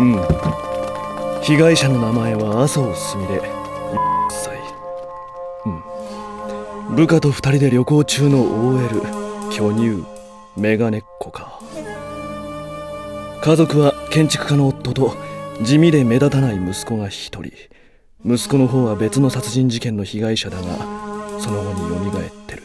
被害者の名前は麻生すみれ、1歳。部下と2人で旅行中の OL、巨乳、メガネっ子か。家族は建築家の夫と地味で目立たない息子が1人。息子の方は別の殺人事件の被害者だが、その後に蘇ってる。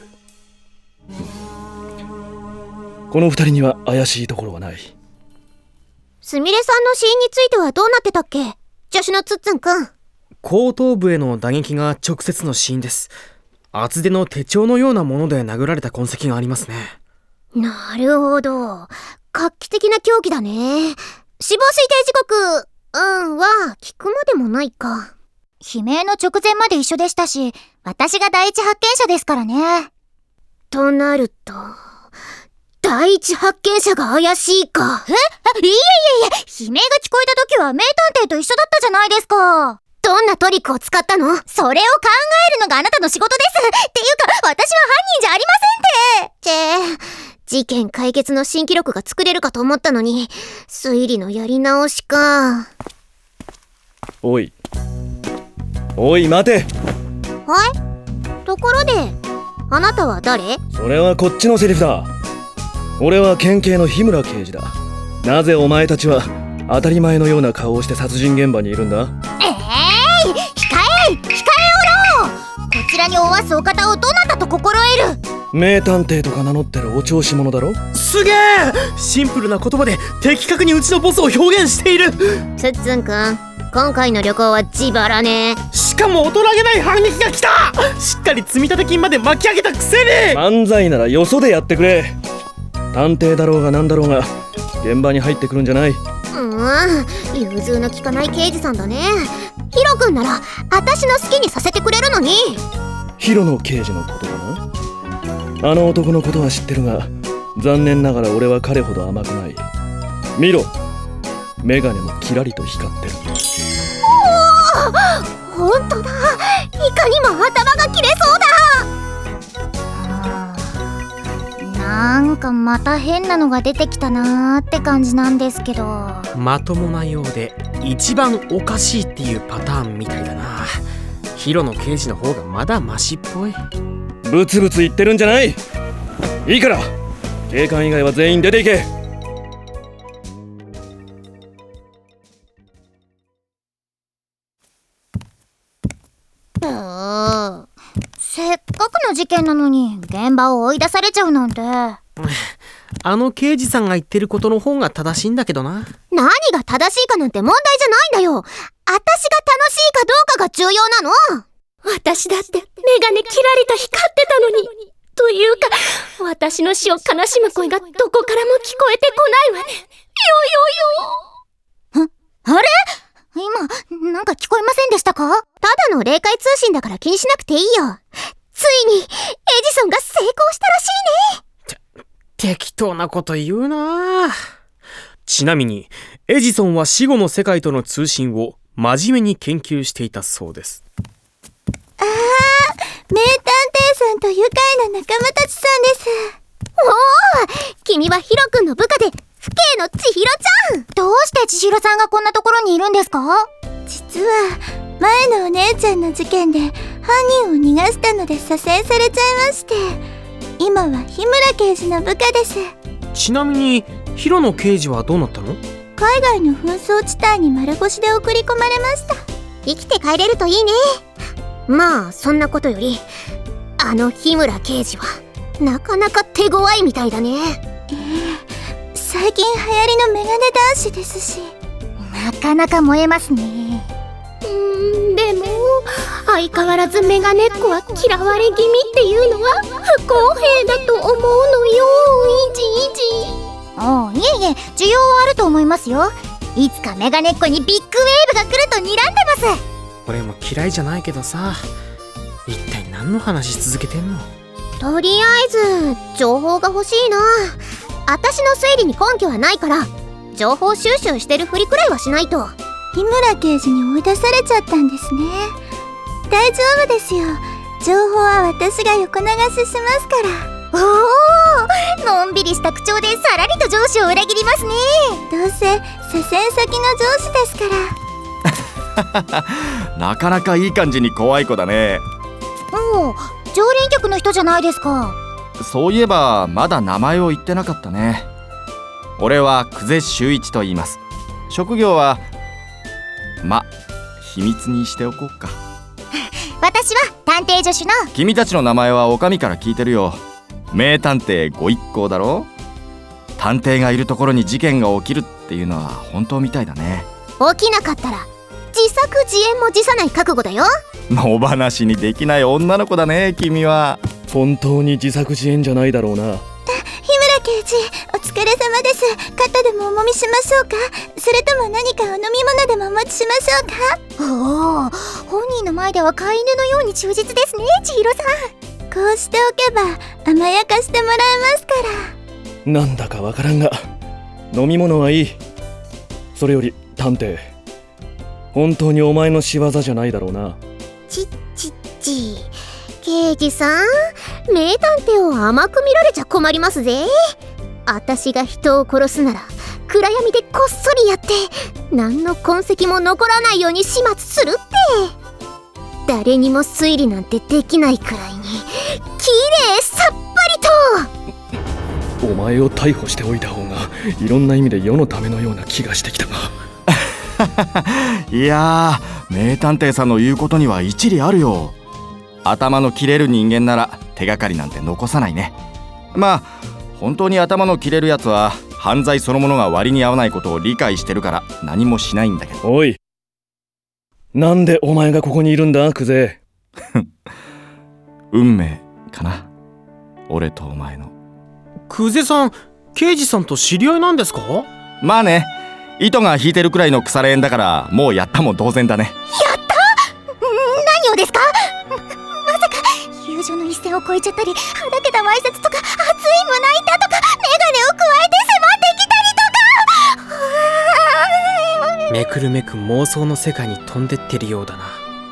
この2人には怪しいところはない。 すみれさんの死因についてはどうなってたっけ、助手のつっつんくん。 後頭部への打撃が直接の死因です。厚手の手帳のようなもので殴られた痕跡がありますね。 なるほど、画期的な凶器だね。死亡推定時刻は聞くまでもないか。 悲鳴の直前まで一緒でしたし、私が第一発見者ですからね。 となると第一発見者が怪しいか。 いえ、悲鳴が聞こえた時は名探偵と一緒だったじゃないですか。 どんなトリックを使ったの？ それを考えるのがあなたの仕事です。っていうか、私は犯人じゃありませんって。 事件解決の新記録が作れるかと思ったのに、推理のやり直しか。 おい待て。 はい。ところであなたは誰？ それはこっちのセリフだ。俺は県警の日村刑事だ。なぜお前たちは当たり前のような顔をして殺人現場にいるんだ？ 控えおろう。こちらにおわすお方をどなたと心得る？ 名探偵とか名乗ってるお調子者だろ。 すげえ、シンプルな言葉で的確にうちのボスを表現している。 つっつんくん、今回の旅行は自腹ね。 しかも大人げない反撃が来た。しっかり積立金まで巻き上げたくせに。 漫才ならよそでやってくれ。探偵だろうがなんだろうが現場に入ってくるんじゃない。 融通の利かない刑事さんだね。ヒロ君なら私の好きにさせてくれるのに。 ヒロの刑事のことだな。あの男のことは知ってるが、残念ながら俺は彼ほど甘くない。見ろ、メガネもキラリと光ってる。 おお、ほんとだ。いかにも頭が切れそうだ。 なんかまた変なのが出てきたなーって感じなんですけど。 まともなようで一番おかしいっていうパターンみたいだな。ヒロの刑事の方がまだマシっぽい。 ブツブツ言ってるんじゃない。いいから警官以外は全員出ていけ。 せっかくの事件なのに現場を追い出されちゃうなんて。 あの刑事さんが言ってることの方が正しいんだけどな。 何が正しいかなんて問題じゃないんだよ。私が楽しいかどうかが重要なの。 私だってメガネキラリと光ってたのに。というか、私の死を悲しむ声がどこからも聞こえてこないわね。 あれ？今なんか聞こえませんでしたか？ ただの霊界通信だから気にしなくていいよ。ついにエジソンが成功したらしいね。 適当なこと言うな。ちなみにエジソンは死後の世界との通信を真面目に研究していたそうです。 名探偵さんと愉快な仲間たちさんです。 おお、君はヒロ君の部下で父兄の千尋ちゃん。 どうして千尋さんがこんなところにいるんですか？実は前のお姉ちゃんの事件で犯人を逃がしたので左遷されちゃいまして、今は日村刑事の部下です。 ちなみにヒロの刑事はどうなったの？ 海外の紛争地帯に丸腰で送り込まれました。 生きて帰れるといいね。まあそんなことより、あの日村刑事はなかなか手強いみたいだね。 最近流行りのメガネ男子ですし、なかなか燃えますね。 でも相変わらずメガネっ子は嫌われ気味っていうのは不公平だと思うのよ。 いえいえ、需要はあると思いますよ。いつかメガネっ子にビッグウェーブが来ると睨んでます。 俺も嫌いじゃないけどさ、一体何の話し続けてんの？ とりあえず情報が欲しいな。私の推理に根拠はないから情報収集してるふりくらいはしないと。 日村刑事に追い出されちゃったんですね。大丈夫ですよ。情報は私が横流ししますから。おお、のんびりしした口調でさらりと上司を裏切りますね。どうせ左遷先の上司ですからなかなかいい感じに怖い子だね。 おお、常連客の人じゃないですか。 そういえばまだ名前を言ってなかったね。俺は久世修一と言います。職業は秘密にしておこうか。 私は探偵助手の。 君たちの名前はお上から聞いてるよ。名探偵ご一行だろ。探偵がいるところに事件が起きるっていうのは本当みたいだね。 起きなかったら自作自演も辞さない覚悟だよ。 野放しにできない女の子だね君は。 本当に自作自演じゃないだろうな。 日村刑事、お疲れ様です。肩でもお揉みしましょうか。それとも何かお飲み物でもお持ちしましょうか。おお、本人の前では飼い犬のように忠実ですね、千尋さん。こうしておけば甘やかしてもらえますから。 なんだかわからんが飲み物はいい。それより探偵、本当にお前の仕業じゃないだろうな。 刑事さん、名探偵を甘く見られちゃ困りますぜ。私が人を殺すなら暗闇でこっそりやって何の痕跡も残らないように始末するって。誰にも推理なんてできないくらいにきれいさっぱりと。 お前を逮捕しておいた方がいろんな意味で世のためのような気がしてきたがいやー、名探偵さんの言うことには一理あるよ。頭の切れる人間なら手がかりなんて残さないね。本当に頭の切れるやつは犯罪そのものが割に合わないことを理解してるから何もしないんだけど。 おい、なんでお前がここにいるんだ久世運命かな、俺とお前の。 久世さん、刑事さんと知り合いなんですか？ まあね、糸が引いてるくらいの腐れ縁だからもうやったも同然だね。 何をですか？まさか友情の一線を越えちゃったり、はだけたわいせつとか熱い胸板とかメガネを加えて迫ってきたりとか。 めくるめく妄想の世界に飛んでってるようだな。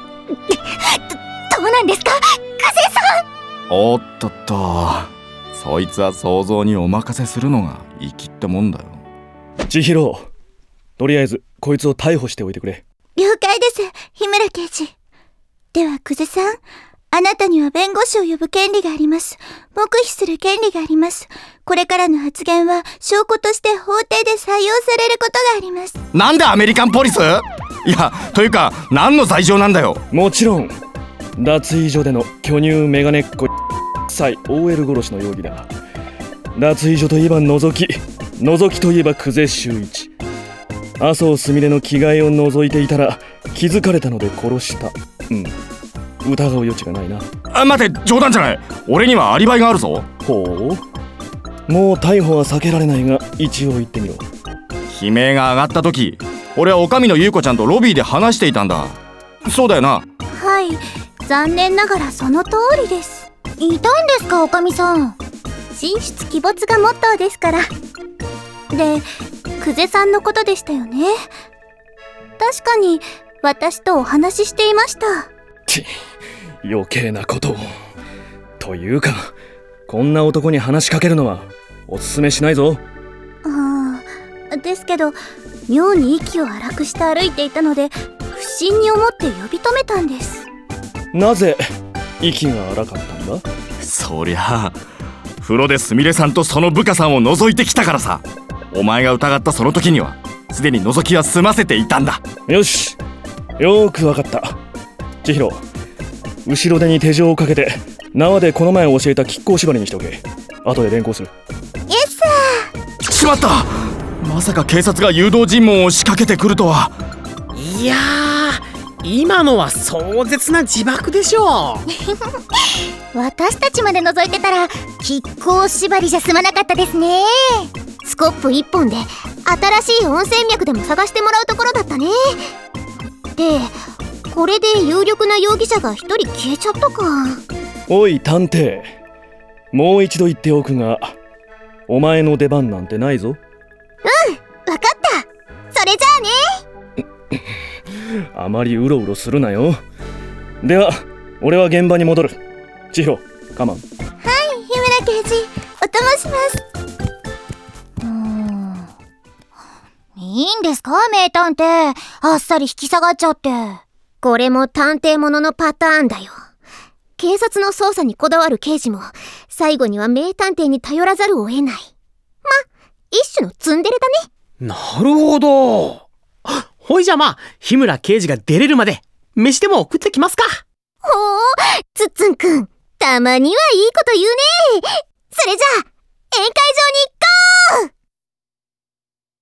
どうなんですか久世さん。 おっとっと、そいつは想像にお任せするのが粋ってもんだよ。 千尋、とりあえずこいつを逮捕しておいてくれ。 了解です、日村刑事。では久世さん、あなたには弁護士を呼ぶ権利があります。黙秘する権利があります。これからの発言は証拠として法廷で採用されることがあります。 なんでアメリカンポリス？いや、というか何の罪状なんだよ。 もちろん脱衣所での巨乳メガネっ子妻 OL 殺しの容疑だ。脱衣所といえば覗きといえば久世修一。麻生すみれの着替えを覗いていたら気づかれたので殺した。疑う余地がないな。 待って、冗談じゃない。俺にはアリバイがあるぞ。 ほう、もう逮捕は避けられないが一応言ってみろ。 悲鳴が上がった時、俺はおかみの優子ちゃんとロビーで話していたんだ。そうだよな。 はい、残念ながらその通りです。いたんですか、おかみさん。神出鬼没がモットーですから。で、久世さんのことでしたよね。確かに私とお話ししていました。 余計なことを。というかこんな男に話しかけるのはおすすめしないぞ。 ですけど妙に息を荒くして歩いていたので不審に思って呼び止めたんです。 なぜ息が荒かったんだ？ そりゃあ風呂ですみれさんとその部下さんを覗いてきたからさ。お前が疑ったその時にはすでに覗きは済ませていたんだ。 よし、よーくわかった。千尋、後ろ手に手錠をかけて縄でこの前教えた亀甲縛りにしておけ。後で連行する。 イエスサー。 しまった。まさか警察が誘導尋問を仕掛けてくるとは。 いやー、今のは壮絶な自爆でしょう私たちまで覗いてたら亀甲縛りじゃ済まなかったですね。 スコップ1本で新しい温泉脈でも探してもらうところだったね。で、これで有力な容疑者が1人消えちゃったか。 おい探偵、もう一度言っておくがお前の出番なんてないぞ。 わかった。それじゃあね。 あまりうろうろするなよ。では俺は現場に戻る。千尋、カマン。 はい、日村刑事、お供します。 いいんですか、名探偵。あっさり引き下がっちゃって。 これも探偵もののパターンだよ。警察の捜査にこだわる刑事も、最後には名探偵に頼らざるを得ない。一種のツンデレだね。 なるほど。ほいじゃ日村刑事が出れるまで、飯でも食ってきますか。 ほう、つっつんくん、たまにはいいこと言うね。それじゃあ、宴会場に